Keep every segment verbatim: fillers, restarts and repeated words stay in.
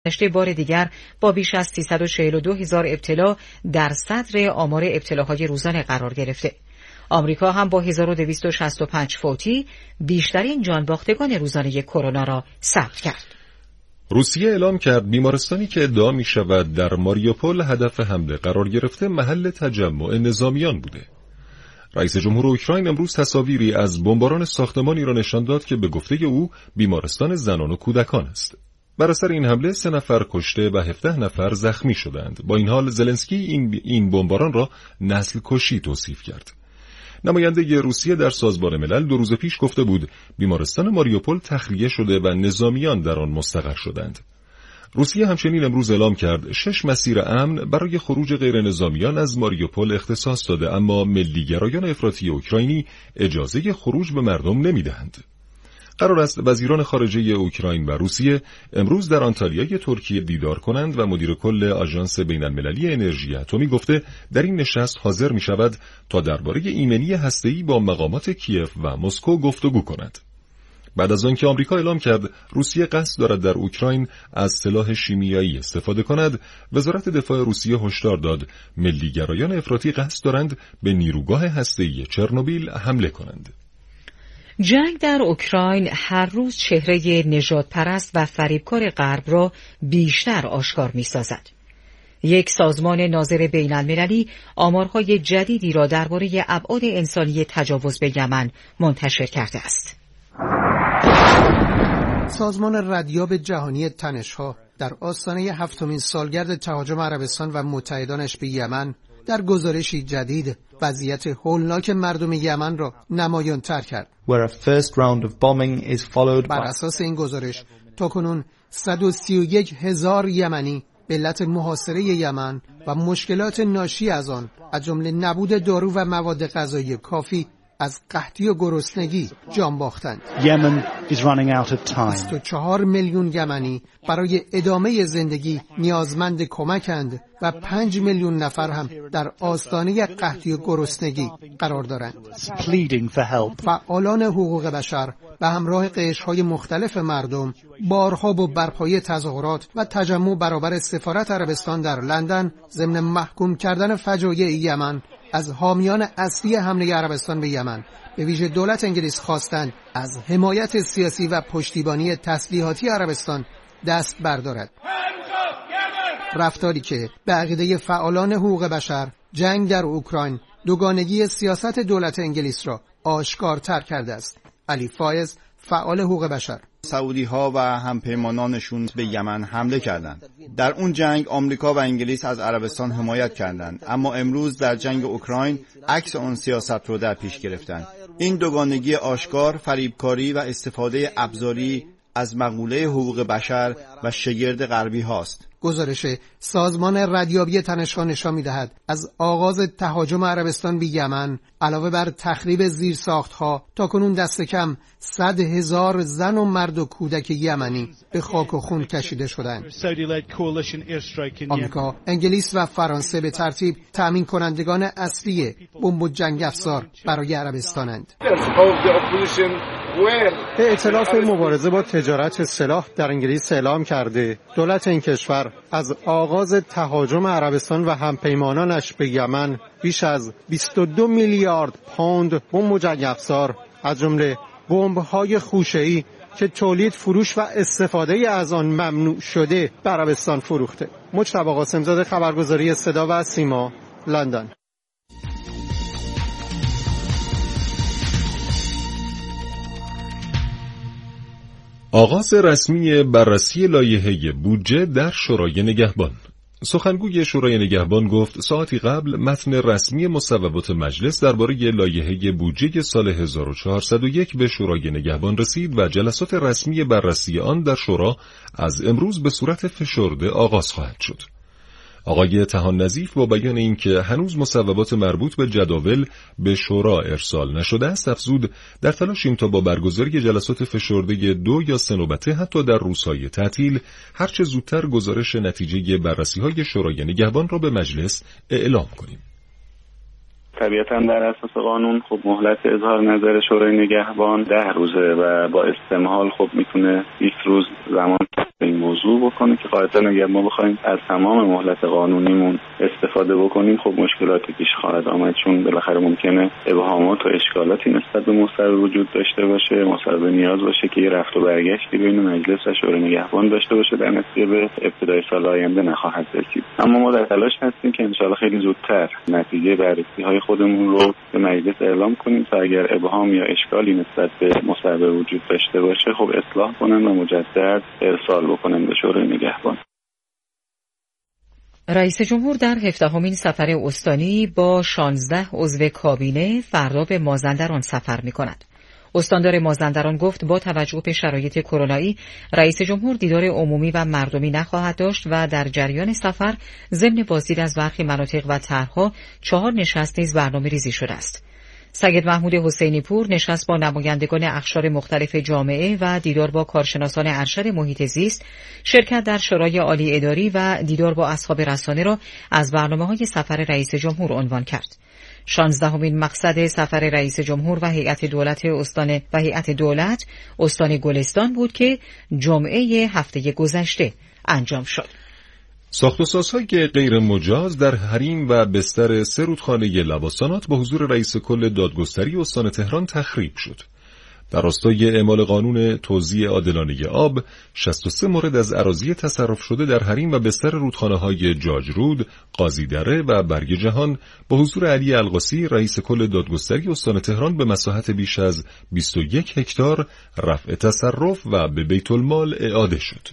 گذشته بار دیگر با بیش از سیصد و چهل و دو هزار ابتلا در صدر آمار ابتلاهای روزانه قرار گرفته. آمریکا هم با هزار و دویست و شصت و پنج فوتی بیشترین جانباختگان روزانه کرونا را ثبت کرد. روسیه اعلام کرد بیمارستانی که ادعا می شود در ماریوپول هدف حمله قرار گرفته محل تجمع نظامیان بوده. رئیس جمهور اوکراین امروز تصاویری از بمباران ساختمانی را نشان داد که به گفته او بیمارستان زنان و کودکان است. بر اثر این حمله سه نفر کشته و هفده نفر زخمی شدند. با این حال زلنسکی این این بمباران را نسل کشی توصیف کرد. نماینده روسیه در سازمان ملل دو روز پیش گفته بود بیمارستان ماریوپول تخلیه شده و نظامیان در آن مستقر شدند. روسیه همچنین امروز اعلام کرد شش مسیر امن برای خروج غیر نظامیان از ماریوپول اختصاص داده، اما ملیگرایان افراطی اوکراینی اجازه خروج به مردم نمیدهند. قرار است وزیران خارجه اوکراین و روسیه امروز در آنتالیای ترکیه دیدار کنند و مدیر کل آژانس بین‌المللی انرژی اتمی گفته در این نشست حاضر می شود تا درباره ایمنی هسته‌ای با مقامات کیف و مسکو گفتگو کند. بعد از آنکه آمریکا اعلام کرد روسیه قصد دارد در اوکراین از سلاح شیمیایی استفاده کند، وزارت دفاع روسیه هشدار داد ملیگرایان افراطی قصد دارند به نیروگاه هسته‌ای چرنوبیل حمله کنند. جنگ در اوکراین هر روز چهره نژاد پرست و فریبکار غرب را بیشتر آشکار می سازد. یک سازمان ناظر بین المللی آمارهای جدیدی را درباره ابعاد انسانی تجاوز به یمن منتشر کرده است. سازمان ردیاب جهانی تنش‌ها در آستانه هفتمین سالگرد تهاجم عربستان و متحدانش به یمن در گزارشی جدید وضعیت هولناک مردم یمن را نمایان‌تر کرد. بر اساس این گزارش تاکنون صد و سی و یک هزار یمنی به علت محاصره یمن و مشکلات ناشی از آن از جمله نبود دارو و مواد غذایی کافی از قحطی و گرسنگی جان باختند. بیست و چهار میلیون یمنی برای ادامه زندگی نیازمند کمکند و پنج میلیون نفر هم در آستانه قحطی و گرسنگی قرار دارند. فعالان حقوق بشر به همراه قشرهای مختلف مردم بارها با برپایی تظاهرات و تجمع برابر سفارت عربستان در لندن ضمن محکوم کردن فجایع یمن از حامیان اصلی حمله عربستان به یمن به ویژه دولت انگلیس خواستند از حمایت سیاسی و پشتیبانی تسلیحاتی عربستان دست بردارد. رفتاری که به عقیده فعالان حقوق بشر جنگ در اوکراین دوگانگی سیاست دولت انگلیس را آشکارتر کرده است. علی فایز، فعال حقوق بشر: سعودی ها و همپیمانانشون به یمن حمله کردند. در اون جنگ آمریکا و انگلیس از عربستان حمایت کردند، اما امروز در جنگ اوکراین عکس اون سیاست رو در پیش گرفتند. این دوگانگی آشکار، فریبکاری و استفاده ابزاری از مقوله حقوق بشر و شگرد غربی هاست. گزارش سازمان ردیابی تنش‌ها نشان می‌دهد از آغاز تهاجم عربستان به یمن علاوه بر تخریب زیرساخت‌ها تاکنون دست کم صد هزار زن و مرد و کودک یمنی به خاک و خون کشیده شدند. آمریکا، انگلیس و فرانسه به ترتیب تأمین کنندگان اصلی بمب و جنگ افزار برای عربستانند. ائتلاف مبارزه با تجارت سلاح در انگلیس اعلام کرده دولت این کشور از آغاز تهاجم عربستان و همپیمانانش به یمن بیش از بیست و دو میلیارد پوند بمب و جنگ افزار از جمله بمب‌های خوشه‌ای که تولید، فروش و استفاده از آن ممنوع شده به عربستان فروخته. مجتبی قاسم‌زاده، خبرگزاری صدا و سیما، لندن. آغاز رسمی بررسی لایحه بودجه در شورای نگهبان. سخنگوی شورای نگهبان گفت ساعتی قبل متن رسمی مصوبات مجلس درباره لایحه بودجه سال هزار و چهارصد و یک به شورای نگهبان رسید و جلسات رسمی بررسی آن در شورا از امروز به صورت فشرده آغاز خواهد شد. آقای طحان نظیف با بیان اینکه هنوز مصوبات مربوط به جداول به شورا ارسال نشده است افزود در تلاشیم تا با برگزاری جلسات فشرده دو یا سه نوبته حتی در روزهای تعطیل هرچه زودتر گزارش نتیجه بررسی‌های شورای نگهبان را به مجلس اعلام کنیم. طبیعتاً در اساس قانون خب مهلت اظهار نظر شورای نگهبان ده روزه و با استمهال خب میتونه بیست روز زمان این موضوع بکنه که قاعدتا اگر ما بخوایم از تمام مهلت قانونیمون استفاده بکنیم خب مشکلاتی پیش خواهد آمد، چون بالاخره ممکنه ابهامات و اشکالاتی نسبت به مصوبه وجود داشته باشه، مصوبه نیاز باشه که یه رفت و برگشتی بین مجلس و شورای نگهبان داشته باشه، در نتیجه به ابتدای سال آینده نخواهد رسید. اما ما در تلاش هستیم که انشاءالله خیلی زودتر نتیجه بررسی‌های خودمون رو به مجلس اعلام کنیم تا اگر ابهام یا اشکالی نسبت به مصوبه وجود داشته باشه خب اصلاح کنن و مجدد ارسال بکنن به شورای نگهبان. رئیس جمهور در هفدهمین سفر استانی با شانزده عضو کابینه فردا به مازندران سفر می‌کند. استاندار مازندران گفت با توجه به شرایط کرونایی رئیس جمهور دیدار عمومی و مردمی نخواهد داشت و در جریان سفر ضمن بازدید از برخی مناطق و طرح‌ها چهار نشست نیز برنامه‌ریزی شده است. سید محمود حسینی پور نشست با نمایندگان اقشار مختلف جامعه و دیدار با کارشناسان ارشد محیط زیست، شرکت در شورای عالی اداری و دیدار با اصحاب رسانه را از برنامه‌های سفر رئیس جمهور عنوان کرد. شانزدهمین مقصد سفر رئیس جمهور و هیئت دولت استان و هیئت دولت استان گلستان بود که جمعه هفته گذشته انجام شد. ساخت و سازهای غیر مجاز در حریم و بستر سه رودخانه لواسانات با حضور رئیس کل دادگستری استان تهران تخریب شد. در راستای اعمال قانون توزیع عادلانه آب، شصت و سه مورد از اراضی تصرف شده در حریم و بستر رودخانه‌های جاجرود، قاضی‌دره و برگ جهان با حضور علی القاسی رئیس کل دادگستری استان تهران به مساحت بیش از بیست و یک هکتار رفع تصرف و به بیت المال اعاده شد.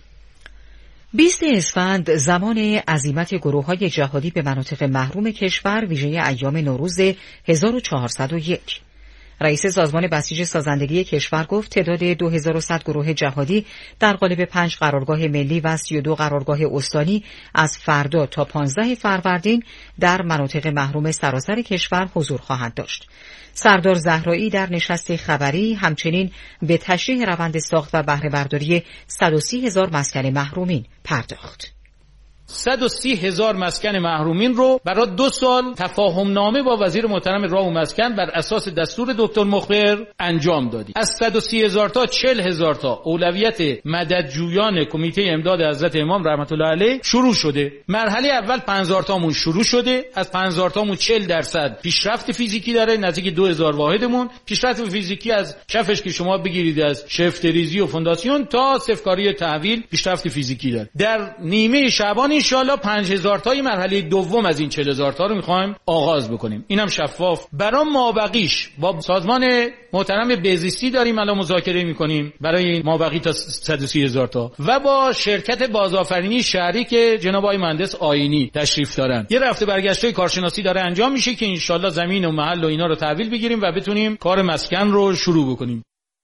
بیست اسفند زمان عزیمت گروه‌های جهادی به مناطق محروم کشور ویژه ایام نوروز هزار و چهارصد و یک. رئیس سازمان بسیج سازندگی کشور گفت تعداد دو هزار و صد گروه جهادی در قالب پنج قرارگاه ملی و سی و دو قرارگاه استانی از فردا تا پانزده فروردین در مناطق محروم سراسر کشور حضور خواهند داشت. سردار زهرایی در نشست خبری همچنین به تشریح روند ساخت و بهره برداری صد و سی هزار مسکن محرومین پرداخت. صد و سی هزار مسکن محرومین رو برای دو سال تفاهم نامه با وزیر محترم راه و مسکن بر اساس دستور دکتر مخبر انجام دادیم. از صد و سی هزار تا چهل هزار تا اولویت مددجویان کمیته امداد حضرت امام رحمت الله علیه شروع شده. مرحله اول پنج هزار تامون شروع شده. از پنج هزار تامون چهل درصد پیشرفت فیزیکی داره، نزدیک دو هزار واحدمون پیشرفت فیزیکی از شفش که شما بگیرید از شفتریزی و فونداسیون تا سفکاری تحویل پیشرفت فیزیکی داره. در نیمه شعبان ان شاء الله پنج هزار تای مرحله دوم از این چهل هزار تا رو می‌خوایم آغاز بکنیم. اینم شفاف. برای مابقیش با سازمان محترم بهزیستی داریم الان مذاکره می‌کنیم برای مابقی تا صد و سی هزار تا و با شرکت بازآفرینی شهری که جناب آقای مهندس آیینی تشریف دارن یه رفته برگشته کارشناسی داره انجام میشه که ان شاء الله زمین و محل و اینا رو تحویل بگیریم و بتونیم کار مسکن رو شروع بکنیم.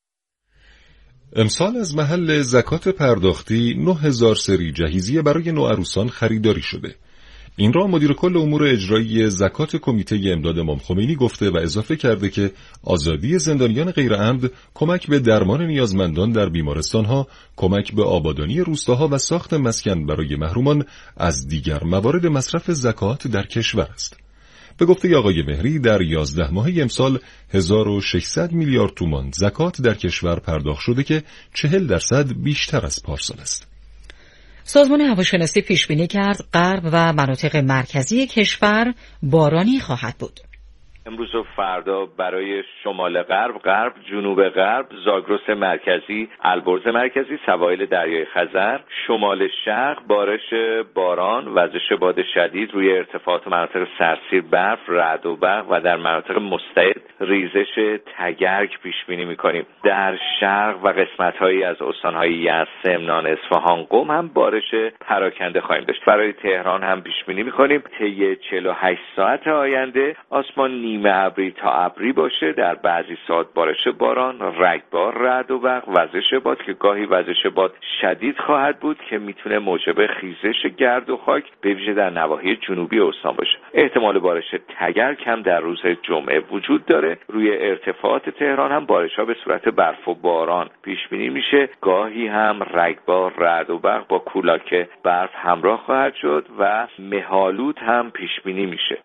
امسال از محل زکات پرداختی نه هزار سری جهیزیه برای نوعروسان خریداری شده. این را مدیر کل امور اجرایی زکات کمیته امداد امام خمینی گفته و اضافه کرده که آزادی زندانیان غیر عمد کمک به درمان نیازمندان در بیمارستانها، کمک به آبادانی روستاها و ساخت مسکن برای محرومان از دیگر موارد مصرف زکات در کشور است. به گفته آقای مهری در یازده ماهه امسال هزار و ششصد میلیارد تومان زکات در کشور پرداخت شده که چهل درصد بیشتر از پارسال است. سازمان هواشناسی پیش بینی کرد غرب و مناطق مرکزی کشور بارانی خواهد بود. امروز و فردا برای شمال غرب، غرب، جنوب غرب، زاگرس مرکزی، البرز مرکزی، سواحل دریای خزر، شمال شرق بارش باران، وزش باد شدید روی ارتفاعات مناطق سرسیر برف، رعد و برق و در مناطق مستعد ریزش تگرگ پیش بینی می‌کنیم. در شرق و قسمت‌هایی از استان‌های یزد، سمنان، اصفهان، قم هم بارش پراکنده خواهیم داشت. برای تهران هم پیش بینی می‌کنیم طی چهل و هشت ساعت آینده آسمان نیمه ابری تا ابری باشه، در بعضی ساعت بارش باران، رگبار، رعد و برق، وزش باد که گاهی وزش باد شدید خواهد بود که میتونه موجب خیزش گرد و خاک به ویژه در نواحی جنوبی استان باشه. احتمال بارش تگرگ هم در روز جمعه وجود داره. روی ارتفاعات تهران هم بارش‌ها به صورت برف و باران پیش بینی میشه. گاهی هم رگبار، رعد و برق با کولاک برف همراه خواهد شد و مه‌آلود هم پیش بینی میشه.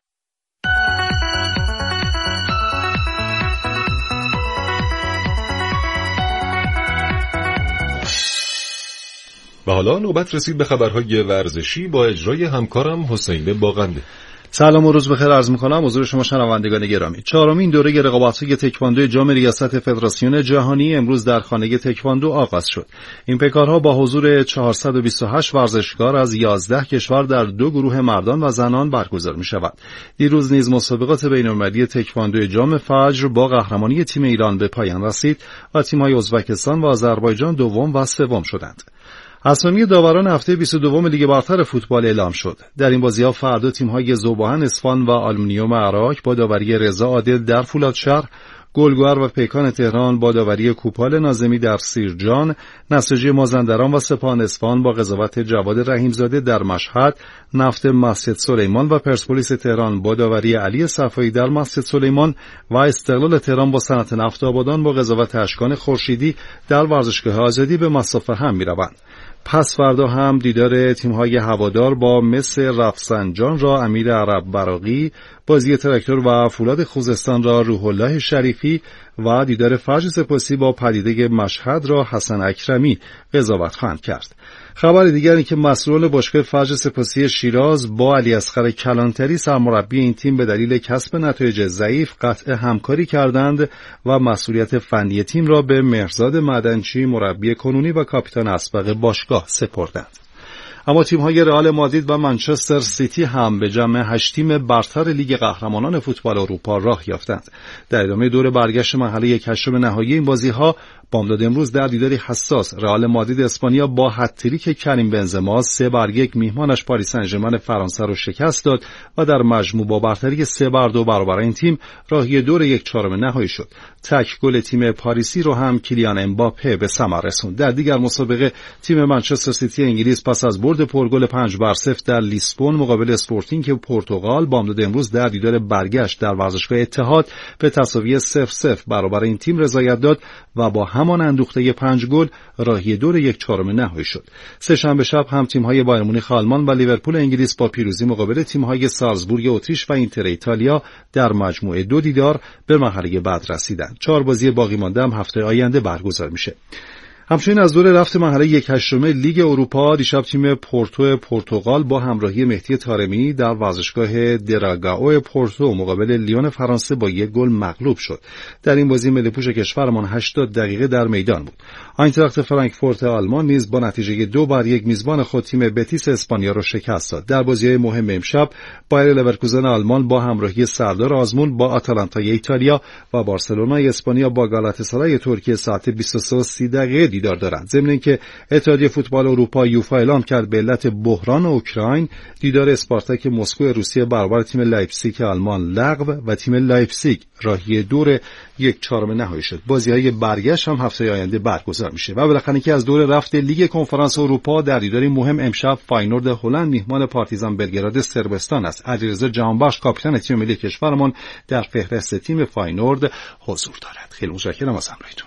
و حالا نوبت رسید به خبرهای ورزشی با اجرای همکارم حسین باغنده. سلام و روز بخیر عرض می‌کنم حضور شما شنوندگان گرامی. چهارمین دوره رقابت‌های تکواندو جام ریاست فدراسیون جهانی امروز در خانه تکواندو آغاز شد. این پیکارها با حضور چهارصد و بیست و هشت ورزشکار از یازده کشور در دو گروه مردان و زنان برگزار می‌شود. دیروز نیز مسابقات بین‌المللی تکواندو جام فجر با قهرمانی تیم ایران به پایان رسید و تیم‌های ازبکستان و آذربایجان دوم و سوم شدند. اسامی داوران هفته بیست و دو لیگ برتر فوتبال اعلام شد. در این بازی‌ها فردا تیم‌های ذوباهن اصفهان و آلومینیوم عراق با داوری رضا عادل در فولادشهر، گلگهر و پیکان تهران با داوری کوپال ناظمی در سیرجان، نساجی مازندران و سپاهان اصفهان با قضاوت جواد رحیمزاده در مشهد، نفت مسجد سلیمان و پرسپولیس تهران با داوری علی صفایی در مسجد سلیمان و استقلال تهران با صنعت نفت آبادان با قضاوت اشکان خورشیدی در ورزشگاه آزادی به مصاف هم می‌روند. پس فردا هم دیدار تیم‌های هوادار با مس رفسنجان را امیر عرب براقی، بازی تراکتور و فولاد خوزستان را روح الله شریفی و دیدار فجر سپاسی با پدیده مشهد را حسن اکرمی قضاوت خواهند کرد. خبر دیگری که مسئول باشگاه فجر سپاسی شیراز با علی اصغر کلانتری سرمربی این تیم به دلیل کسب نتایج ضعیف قطع همکاری کردند و مسئولیت فنی تیم را به مهرزاد معدنچی مربی کنونی و کاپیتان اسبق باشگاه سپردند. اما تیم‌های رئال مادرید و منچستر سیتی هم به جمع هشت تیم برتر لیگ قهرمانان فوتبال اروپا راه یافتند. در ادامه دور برگشت مرحله یک هشتم نهایی این بازی‌ها بامداد امروز در دیداری حساس رئال مادرید اسپانیا با هتریک کریم بنزما سه بر یک میهمانش پاریس سن ژرمن فرانسه را شکست داد و در مجموع با برتری سه بر دو برابر این تیم راهی دور یک چهارم نهایی شد. تک گل تیم پاریسی رو هم کیلیان امباپه به ثمر رسوند. در دیگر مسابقه تیم منچستر سیتی انگلیس پس از برد پرگل پنج بر صفر در لیسبون مقابل اسپورتینگ پرتغال بامداد امروز در دیدار برگشت در ورزشگاه اتحاد به تساوی صفر صفر برابر این تیم رضایت داد و با همان اندوخته پنج گل راهی دور یک چهارم نهایی شد. سه شنبه شب هم تیم‌های بایر مونیخ آلمان و لیورپول انگلیس با پیروزی مقابل تیم‌های سالزبورگ اتریش و اینتر ایتالیا در مجموعه دو دیدار به مرحله بعد رسیدند. چهار بازی باقی مانده هم هفته آینده برگزار میشه. همچنین از دور رفت مرحله یک هشتم لیگ اروپا دیشب تیم پورتو پرتغال با همراهی مهدی طارمی در ورزشگاه دراگاو پورتو مقابل لیون فرانسه با یک گل مغلوب شد. در این بازی ملی پوش کشورمان هشتاد دقیقه در میدان بود. آینتراخت فرانکفورت آلمان نیز با نتیجه دو بر یک میزبان خود تیم بتیس اسپانیا را شکست داد. در بازی‌های مهم امشب بایر لورکوزن آلمان با همراهی سردار آزمون با آتالانتای ایتالیا و بارسلونای اسپانیا با گالاتاسرای ترکیه ساعت بیست و سه و سی دقیقه دیدار دارند. ضمن اینکه اتحادیه فوتبال اروپا یوفا اعلام کرد به علت بحران اوکراین دیدار اسپارتاک مسکو روسیه برابر تیم لایپزیگ آلمان لغو و تیم لایپزیگ راهی دور یک چهارم نهایی شد. بازی‌های برگشت هم هفته آینده برگزار میشه. و بالاخره که از دور رفت لیگ کنفرانس اروپا در دیداری مهم امشب فاینورد هلند میهمان پارتیزان بلگراد صربستان است. علیرضا جهانبخش کاپیتان تیم ملی کشورمان در فهرست تیم فاینورد حضور دارد. خیلی متشکرم از همراهیتون.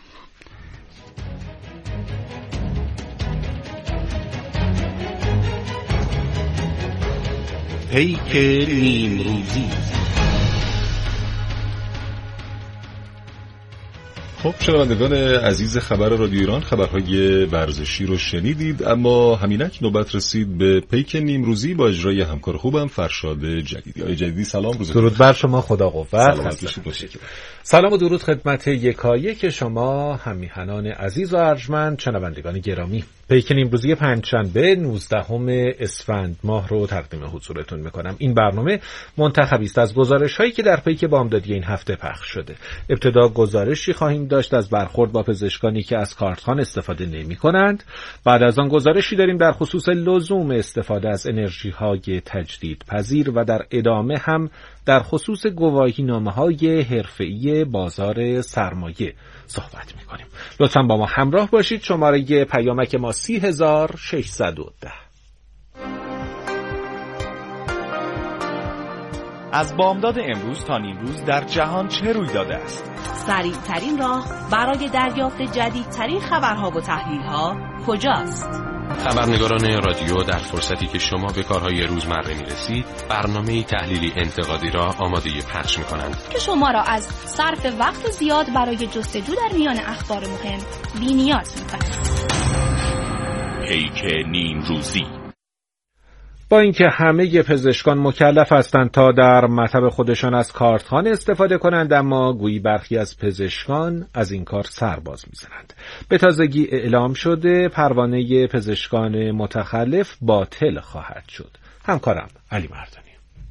پیک نیمروزی. خب شنوندگان عزیز خبر رادیو ایران، خبرهای ورزشی رو شنیدید، اما همینک نوبت رسید به پیک نیمروزی با اجرای همکار خوبم فرشاد جدیدی. آقای جدیدی سلام، روز درود بر شما، خدا قوت. سلامت باشید. سلام و درود خدمت یکایک شما همیهنان عزیز و ارجمند، شنوندگان گرامی. پیک نیمروزی پنجشنبه نوزدهم اسفند ماه رو تقدیم حضورتون میکنم. این برنامه منتخبی است از گزارش‌هایی که در پیک بامدادی این هفته پخش شده. ابتدا گزارشی خواهیم داشت از برخورد با پزشکانی که از کارتخوان استفاده نمی‌کنند. بعد از آن گزارشی داریم در خصوص لزوم استفاده از انرژی‌های تجدیدپذیر و در ادامه هم در خصوص گواهینامه‌های حرفه‌ای بازار سرمایه صحبت می‌کنیم. لطفاً با ما همراه باشید. شماره پیامک ما سی هزار و ششصد و ده. از بامداد امروز تا نیمروز در جهان چه روی داده است؟ سریع ترین راه برای دریافت جدیدترین خبرها و تحلیل‌ها کجاست؟ خبرنگاران رادیو در فرصتی که شما به کارهای روزمره می‌رسید، برنامه‌ای تحلیلی انتقادی را آماده پخش می‌کنند که شما را از صرف وقت زیاد برای جستجو در میان اخبار مهم بی‌نیاز می‌کند. پیک نیمروزی. با اینکه همه پزشکان مکلف هستند تا در مطب خودشان از کارتخوان استفاده کنند، اما گویی برخی از پزشکان از این کار سرباز میزنند. به تازگی اعلام شده پروانه پزشکان متخلف باطل خواهد شد. همکارم علی مردانی.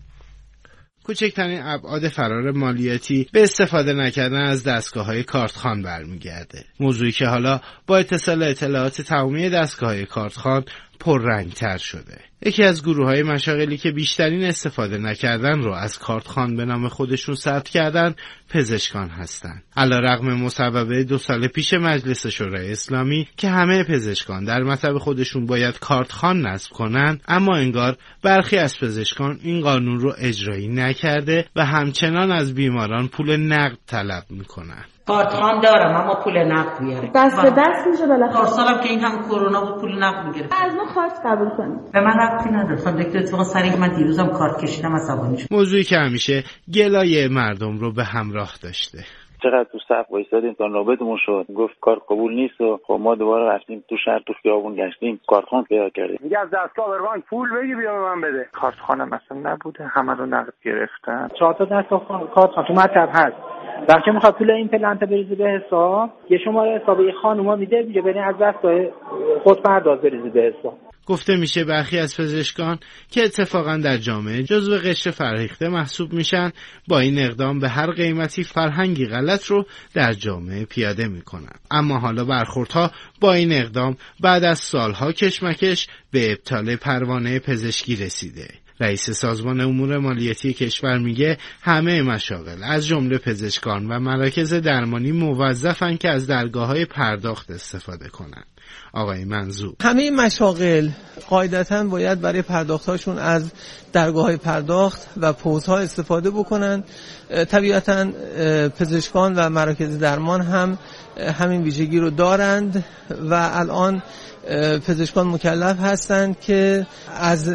کوچکترین ابعاد فرار مالیاتی به استفاده نکردن از دستگاه‌های کارتخوان برمیگرده. موضوعی که حالا با اتصال اطلاعات تمامی دستگاه‌های کارتخوان پررنگ‌تر شده. یکی از گروه‌های مشاغلی که بیشترین استفاده نکردن رو از کارتخوان به نام خودشون ثبت کردن پزشکان هستند. علیرغم مصوبه دو سال پیش مجلس شورای اسلامی که همه پزشکان در مطب خودشون باید کارتخوان نصب کنن، اما انگار برخی از پزشکان این قانون رو اجرایی نکرده و همچنان از بیماران پول نقد طلب میکنن. کارتخوان دارم اما پول نقد بیاره. دست به دست میشه بالاخره. پارسالم که این هم کرونا بود پول نقد میگرفت. از ما کارت قبول کنید. به من ربطی نداره. خب دکتر اتفاقا سر این من دیروزم کارت کشیدم عصبانی شدم. موضوعی که همیشه گلایه مردم رو به همراه داشته. چقدر تو صف وایسادیم تا نوبتمون شد، گفت کار قبول نیست و خب ما دوباره رفتیم تو شهر تو خیابون گشتیم کارتخوان پیدا کردیم. میگه از دستگاه بروان پول بگی بیا به من بده. کارتخوان مثلا نبوده، همه رو نقد گرفتن. چهار تا دستگاه کارتخوان تو مطب هست. وقتی میخواد پول این پلنت بریزی به حساب، یه شماره حساب یه خانوما میده، میگه برین از دستگاه خود پرداز بریزی به حساب. گفته میشه برخی از پزشکان که اتفاقا در جامعه جزو قشر فرهیخته محسوب میشن، با این اقدام به هر قیمتی فرهنگی غلط رو در جامعه پیاده میکنن. اما حالا برخوردها با این اقدام بعد از سالها کشمکش به ابطال پروانه پزشکی رسیده. رئیس سازمان امور مالیاتی کشور میگه همه مشاغل از جمله پزشکان و مراکز درمانی موظفن که از درگاه‌های پرداخت استفاده کنن. آقای منظور: همه مشاغل قاعدتاً باید برای پرداخت‌هاشون از درگاه‌های پرداخت و پوزها استفاده بکنن. طبیعتاً پزشکان و مراکز درمان هم همین ویژگی رو دارند و الان پزشکان مکلف هستند که از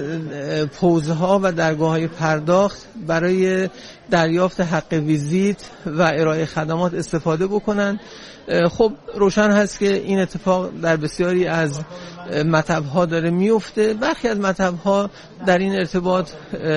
پوزها و درگاه‌های پرداخت برای دریافت حق ویزیت و ارائه خدمات استفاده بکنن. خب روشن هست که این اتفاق در بسیاری از مطب‌ها داره میفته. برخی از مطب‌ها در این ارتباط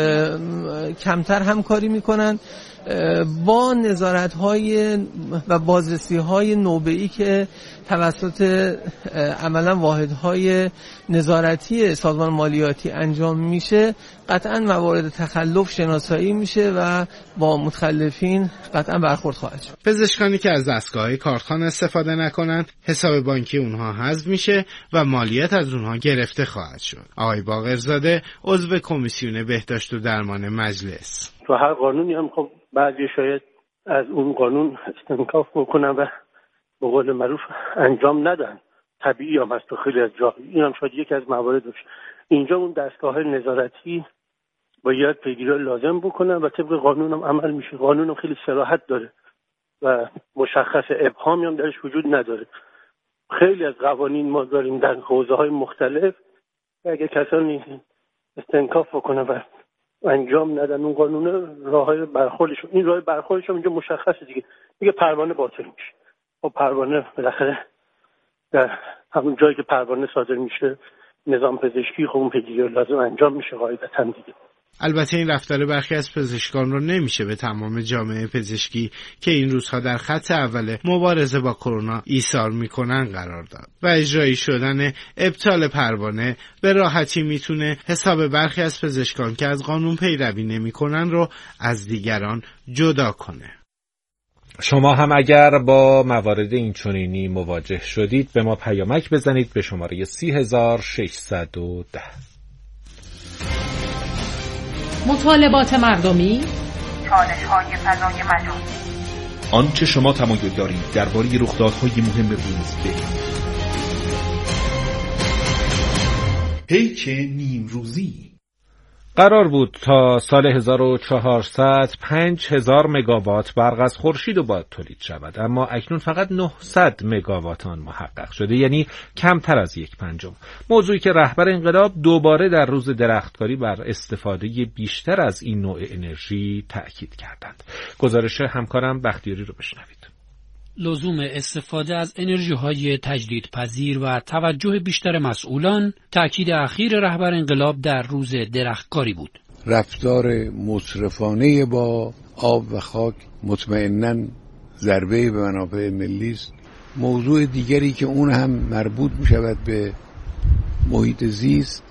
کمتر همکاری میکنن با نظارت‌های و بازرسی‌های نوبه‌ای که توسط عملاً واحدهای نظارتی سازمان مالیاتی انجام میشه. قطعاً موارد تخلف شناسایی میشه و با متخلفین قطعاً برخورد خواهد شد. پزشکانی که از دستگاه کارتخوان استفاده نکنند، حساب بانکی اونها حذف میشه و مالیات از اونها گرفته خواهد شد. آقای باقرزاده عضو کمیسیون بهداشت و درمان مجلس: تو هر قانونی هم خب بعضی شاید از اون قانون استنکاف بکنن و به قول معروف انجام ندن. طبیعی هم هست تو خیلی از جا. این هم شاید یک از موارد باشه. اینجا اون دستگاه نظارتی باید پیگیری لازم بکنن و طبق قانون هم عمل میشه. قانون هم خیلی صراحت داره و مشخص ابهامی هم درش وجود نداره. خیلی از قوانین ما داریم در حوزه‌های مختلف و اگه کسانی استنکاف بکنن و انجام ندن اون قانون، راههای برخوردشون این راه برخوردشون اینجا مشخصه دیگه. میگه پروانه باطل میشه. خب پروانه بالاخره در همون جایی که پروانه صادر میشه نظام پزشکی خب اون پیگیری لازم انجام میشه قاعدتاً دیگه. البته این رفتار برخی از پزشکان رو نمیشه به تمام جامعه پزشکی که این روزها در خط اول مبارزه با کرونا ایثار میکنن قرار داد و اجرایی شدن ابطال پروانه به راحتی میتونه حساب برخی از پزشکان که از قانون پیروی نمیکنن رو از دیگران جدا کنه. شما هم اگر با موارد اینچنینی مواجه شدید به ما پیامک بزنید به شماره سی هزار و ششصد و ده. مطالبات مردمی، چالش‌های فضای مجازی، آنچه شما تمایل دارید درباره رخدادهای مهم روز بگید. پیک نیمروزی. قرار بود تا سال هزار و چهارصد پنج هزار مگاوات برق از خورشید و باد تولید شود، اما اکنون فقط نهصد مگاوات آن محقق شده، یعنی کمتر از یک پنجم. موضوعی که رهبر انقلاب دوباره در روز درختکاری بر استفاده بیشتر از این نوع انرژی تأکید کردند. گزارش همکارم بختیاری رو بشنوید. لزوم استفاده از انرژی‌های تجدیدپذیر و توجه بیشتر مسئولان تأکید اخیر رهبر انقلاب در روز درختکاری بود. رفتار مصرفانه با آب و خاک مطمئناً ضربه به منافع ملی است. موضوع دیگری که اون هم مربوط می شود به محیط زیست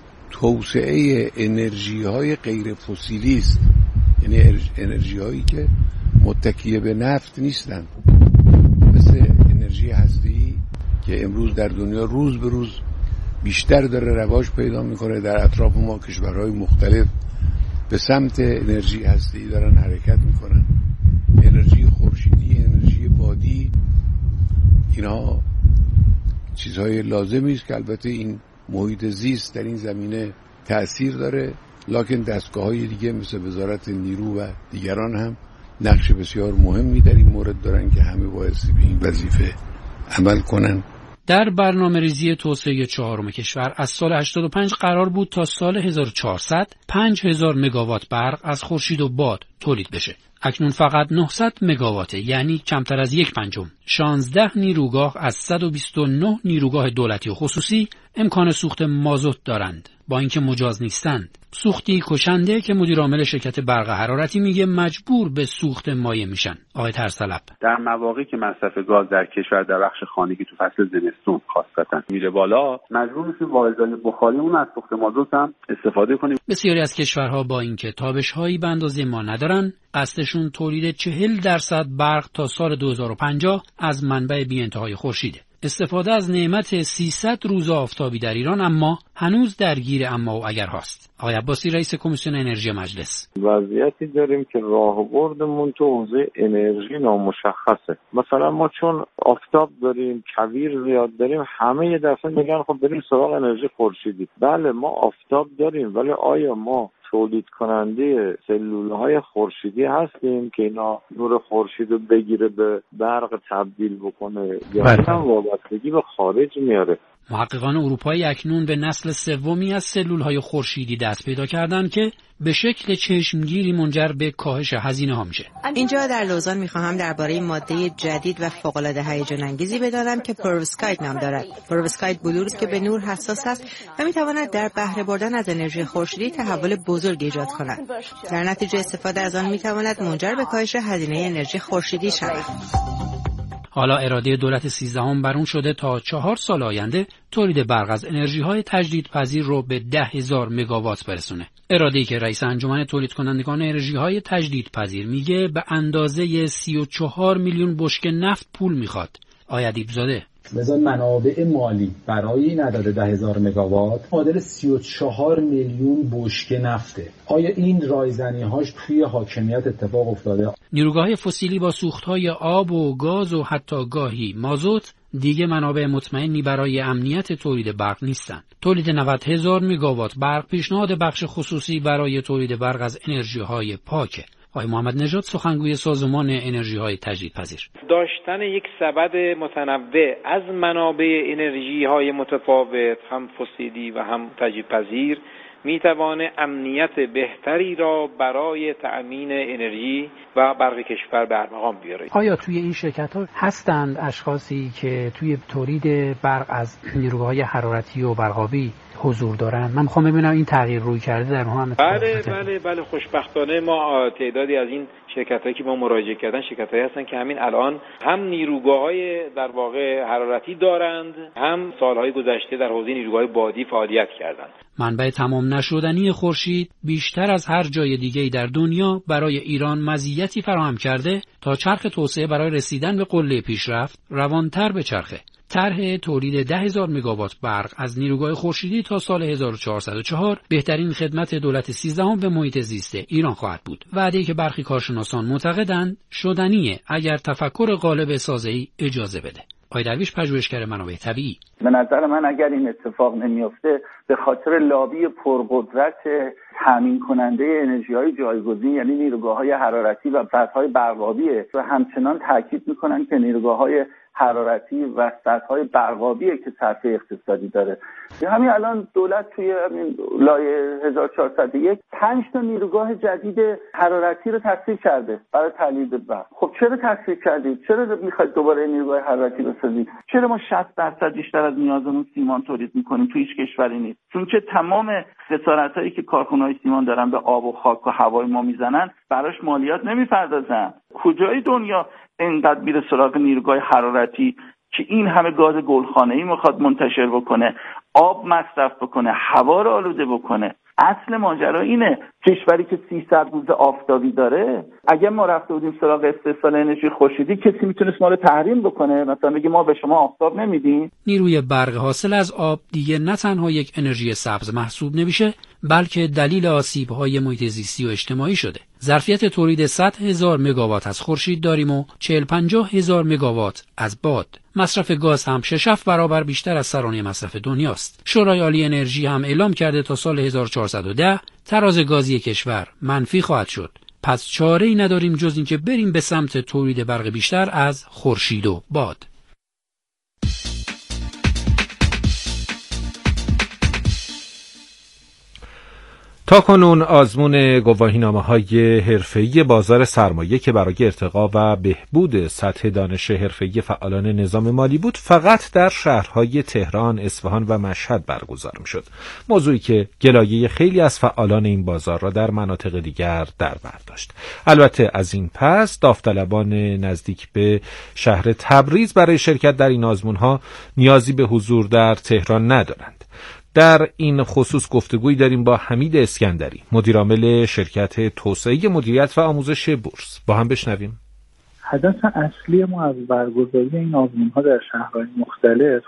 توسعه انرژی های غیر فسیلی است، یعنی انرژی هایی که متکی به نفت نیستند، مثل انرژی هسته‌ای که امروز در دنیا روز به روز بیشتر داره رواج پیدا میکنه. در اطراف ما کشورهای مختلف به سمت انرژی هسته‌ای دارن حرکت میکنن. انرژی خورشیدی، انرژی بادی، اینها چیزهای لازمی است که البته این محیط زیست در این زمینه تأثیر داره، لکن دستگاه‌های دیگه مثل وزارت نیرو و دیگران هم نقش بسیار مهمی در این مورد دارن که همه بایستی به این وظیفه عمل کنن. در برنامه‌ریزی توسعه چهارم کشور از سال هشتاد و پنج قرار بود تا سال هزار و چهارصد پنج هزار مگاوات برق از خورشید و باد تولید بشه. اکنون فقط نهصد مگاوات، یعنی کمتر از یک پنجم. شانزده نیروگاه از صد و بیست و نه نیروگاه دولتی و خصوصی امکان سوخت مازوت دارند، با اینکه مجاز نیستند. سوختی کشنده که مدیر عامل شرکت برق حرارتی میگه مجبور به سوخت مایع میشن. آقای ترسلب: در مواقعی که مصرف گاز در کشور در بخش خانگی تو فصل زمستون خاصتا میره بالا، مجبور میشیم واحدهای بخاریمون از سوخت مازوت هم استفاده کنیم. بسیاری از کشورها با اینکه تابش‌هایی به اندازه ما ندارن، قصدشون تولید چهل درصد برق تا سال دو هزار و پنجاه از منبع بی‌انتهای خورشیده. استفاده از نعمت سیصد روز آفتابی در ایران اما هنوز درگیر اما و اگر هاست. آقای عباسی، رئیس کمیسیون انرژی مجلس: وضعیتی داریم که راهبردمون تو حوزه انرژی نامشخصه. مثلا ما چون آفتاب داریم، کویر زیاد داریم، همه یه دفعه میگن خب بریم سراغ انرژی خورشیدی. بله ما آفتاب داریم، ولی آیا ما تولید کننده سلولهای خورشیدی هستیم که اینا نور خورشید رو بگیره به برق تبدیل بکنه یا هم وابستگی به خارج میاره؟ محققان اروپایی اکنون به نسل سومی از سلولهای خورشیدی دست پیدا کردن که به شکل چشمگیری منجر به کاهش هزینه ها میشه. اینجا در لوزان میخواهم درباره ماده جدید و فوق‌العاده هیجان انگیزی بدانم که پروسکایت نام دارد. پروسکایت بلور است که به نور حساس است و میتواند در بهره بردن از انرژی خورشیدی تحول بزرگ ایجاد کند. در نتیجه استفاده از آن میتواند منجر به کاهش هزینه انرژی خورشیدی شود. حالا اراده دولت سیزدهم بر اون شده تا چهار سال آینده تولید برق از انرژی‌های تجدیدپذیر رو به ده هزار مگاوات برسونه. اراده‌ای که رئیس انجمن تولید کنندگان انرژی‌های تجدیدپذیر میگه به اندازه سی و چهار میلیون بشکه نفت پول میخواد. آقای ادیب‌زاده: لذا منابع مالی برای این عدد ده هزار مگاوات معادل سی و چهار میلیون بشکه نفته. آیا این رایزنی‌هاش توی حاکمیت اتفاق افتاده؟ نیروگاه‌های فسیلی با سوخت‌های آب و گاز و حتی گاهی مازوت دیگه منابع مطمئنی برای امنیت تولید برق نیستند. تولید نود هزار مگاوات برق پیشنهاد بخش خصوصی برای تولید برق از انرژی‌های پاکه. آقای محمد نژاد، سخنگوی سازمان انرژی‌های تجدیدپذیر: داشتن یک سبد متنوع از منابع انرژی‌های متفاوت، هم فسیلی و هم تجدیدپذیر، میتوانه امنیت بهتری را برای تأمین انرژی و برق کشور به ارمغان بیاره. آیا توی این شرکت‌ها هستند اشخاصی که توی تولید برق از نیروهای حرارتی و برقابی حضور دارن؟ من میخوام ببینم این تغییر روی کرده در هم. بله بله بله خوشبختانه ما تعدادی از این شرکتایی که ما مراجعه کردن شرکتایی هستن که همین الان هم نیروگاه‌های در واقع حرارتی دارند، هم سالهای گذشته در حوزه نیروگاه بادی فعالیت کردند. منبع تمام نشدنی خورشید بیشتر از هر جای دیگه‌ای در دنیا برای ایران مزیتی فراهم کرده تا چرخ توسعه برای رسیدن به قله پیشرفت روانتر به چرخه. طرح تولید ده هزار مگاوات برق از نیروگاه خورشیدی تا سال هزار و چهارصد و چهار بهترین خدمت دولت سیزدهم به محیط زیست ایران خواهد بود. وعده‌ای که برخی کارشناسان معتقدند شدنیه اگر تفکر غالب سازه‌ای اجازه بده. آقای درویش، پژوهشگر منابع طبیعی: به نظر من اگر این اتفاق نمیفته به خاطر لابی پرقدرت تامین کننده انرژی‌های جایگزین یعنی نیروگاه‌های حرارتی و بذرهای برقابیه و همچنان تاکید می‌کنن که نیروگاه‌های حرارتی و سدهای برقابیه که صرفه اقتصادی داره. همین الان دولت توی همین لایحه هزار و چهارصد و یک پنج تا نیروگاه جدید حرارتی رو تأسیس کرده برای تولید برق. خب چرا تأسیس کردید؟ چرا میخواید دوباره نیروگاه حرارتی بسازید؟ چرا ما شصت درصد بیشتر از نیازمون سیمان تولید میکنیم؟ تو هیچ کشوری نیست. چون که تمام خسارتایی که کارخونه‌های سیمان دارن به آب و خاک و هوای ما میزنن براش مالیات نمیپردازن. کجای دنیا اینقدر میره سراغ نیروگاه حرارتی که این همه گاز گلخانه‌ای میخواد منتشر بکنه، آب مصرف بکنه، هوا رو آلوده بکنه؟ اصل ماجرا اینه، کشوری که سیصد روز آفتابی داره، اگه ما رفته بودیم سراغ استحصال انرژی خورشیدی کسی میتونست ما رو تحریم بکنه، مثلا بگه ما به شما آفتاب نمیدیم؟ نیروی برق حاصل از آب دیگه نه تنها یک انرژی سبز محسوب نمیشه، بلکه دلیل آسیب‌های محیط زیستی و اجتماعی شده. ظرفیت تولید صد هزار مگاوات از خورشید داریم و چهل پنجاه هزار مگاوات از باد. مصرف گاز هم شش هفت برابر بیشتر از سرانه مصرف دنیاست. شورای عالی انرژی هم اعلام کرده تا سال هزار و چهارصد و ده تراز گازی کشور منفی خواهد شد. پس چاره‌ای نداریم جز اینکه بریم به سمت تولید برق بیشتر از خورشید و باد. تاکنون آزمون گواهینامه‌های حرفه‌ای بازار سرمایه که برای ارتقا و بهبود سطح دانش حرفه‌ای فعالان نظام مالی بود فقط در شهرهای تهران، اصفهان و مشهد برگزار می‌شد. موضوعی که گلایه خیلی از فعالان این بازار را در مناطق دیگر در بر داشت. البته از این پس داوطلبان نزدیک به شهر تبریز برای شرکت در این آزمون‌ها نیازی به حضور در تهران ندارند. در این خصوص گفتگویی داریم با حمید اسکندری، مدیرعامل شرکت توسعه مدیریت و آموزش بورس. با هم بشنویم. هدف اصلی ما از برگزاری این آزمون‌ها در شهرهای مختلف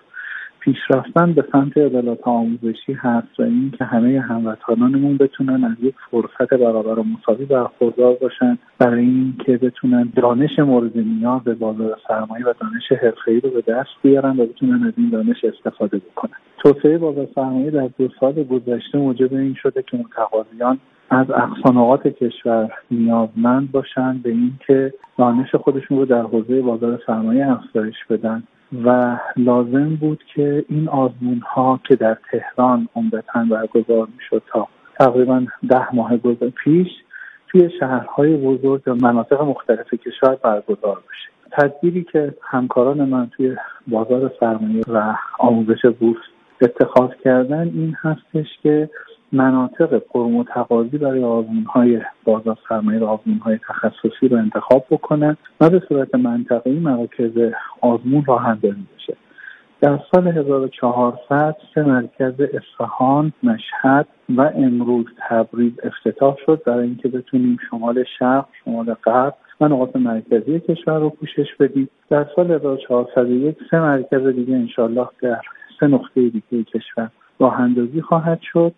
پیشرفتن به سمت عدالت آموزشی هست و این که همه هموطنانمون بتونن از یک فرصت برابر و مساوی برخوردار باشن برای این که بتونن دانش مورد نیاز بازار سرمایه و دانش حرفه‌ای رو به دست بیارن و بتونن از این دانش استفاده بکنن. توسعه بازار سرمایه در دو سال گذشته موجب این شده که متقاضیان از اقصا نقاط کشور نیازمند باشن به این که دانش خودشون رو در حوزه بازار سرمایه افزایش بدن و لازم بود که این آزمون ها که در تهران عمدتاً برگزار میشد تا تقریبا ده ماه پیش توی شهرهای بزرگ و مناطق مختلف کشور برگزار بشه. تدبیری که همکاران من توی بازار سرمایه و آموزش بورس اتخاذ کردن این هستش که مناطق پرمتقاضی برای آزمون‌های بازار سرمایه و آزمون‌های تخصصی رو انتخاب بکنن و به صورت منطقه‌ای مراکز آزمون راه اندازی بشه. در سال هزار و چهارصد سه مرکز اصفهان، مشهد و امروز تبریز افتتاح شد برای اینکه بتونیم شمال شرق، شمال غرب و نقاط مرکزی کشور رو پوشش بدیم. در سال هزار و چهارصد و یک سه مرکز دیگه انشالله در سه نقطه دیگه کشور راه اندازی خواهد شد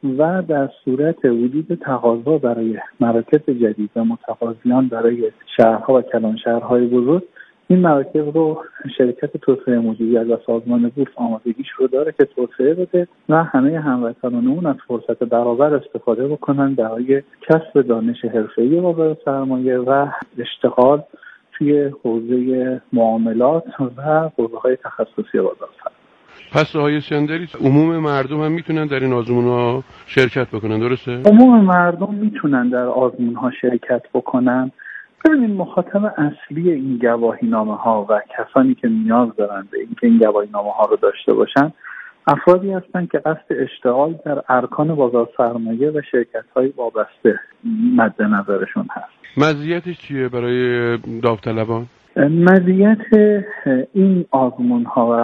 و در صورت وجود تقاضا برای مراکز جدید و متقاضیان برای شهرها و کلان شهرهای بزرگ این مراکز رو شرکت توسعه مدیریت و سازمان بورس آمادگیش رو داره که توسعه بده و همه هموطنانمون از فرصت برابر استفاده بکنن برای کسب دانش حرفه‌ای بازار سرمایه و اشتغال توی حوزه معاملات و حوزه‌های تخصصی بازار سرمایه. پس آقای اسکندری عموم مردم هم میتونن در این آزمون‌ها شرکت بکنن، درسته؟ عموم مردم میتونن در آزمون‌ها شرکت بکنن. ببینید مخاطب اصلی این گواهینامه‌ها و کسانی که نیاز دارن به اینکه این گواهینامه‌ها رو داشته باشن افرادی هستن که قصد اشتغال در ارکان بازار سرمایه و شرکت‌های وابسته مد نظرشون هست. مزیتش چیه برای داوطلبان؟ مزیت این آزمون‌ها و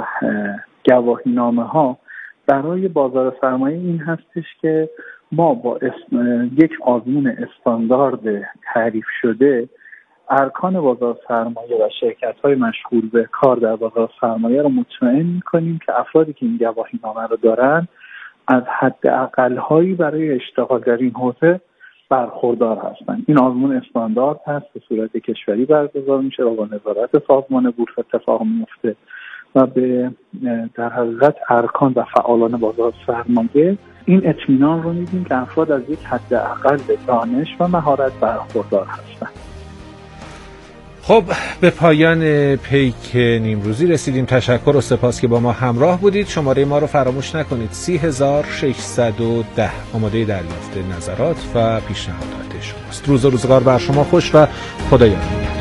گواهینامه‌ها برای بازار سرمایه این هستش که ما با اسم یک آزمون استاندارد تعریف شده ارکان بازار سرمایه و شرکت‌های مشغول به کار در بازار سرمایه رو مطمئن می‌کنیم که افرادی که این گواهینامه رو دارن از حد اقل‌هایی برای اشتغال در این حوزه برخوردار هستند. این آزمون استاندارد هست، به صورت کشوری برگزار میشه و با نظارت سازمان بورس اتفاق میفته و به در حقیقت ارکان و فعالان بازار سرمایه این اطمینان رو میدیم که افراد از یک حد اقل دانش و مهارت برخوردار هستند. خب به پایان پیک نیمروزی رسیدیم. تشکر و سپاس که با ما همراه بودید. شماره ما رو فراموش نکنید سی هزار و ششصد و ده. آماده دریافت نظرات و پیشنهادات شماست. روز و روزگار بر شما خوش و خدا یار.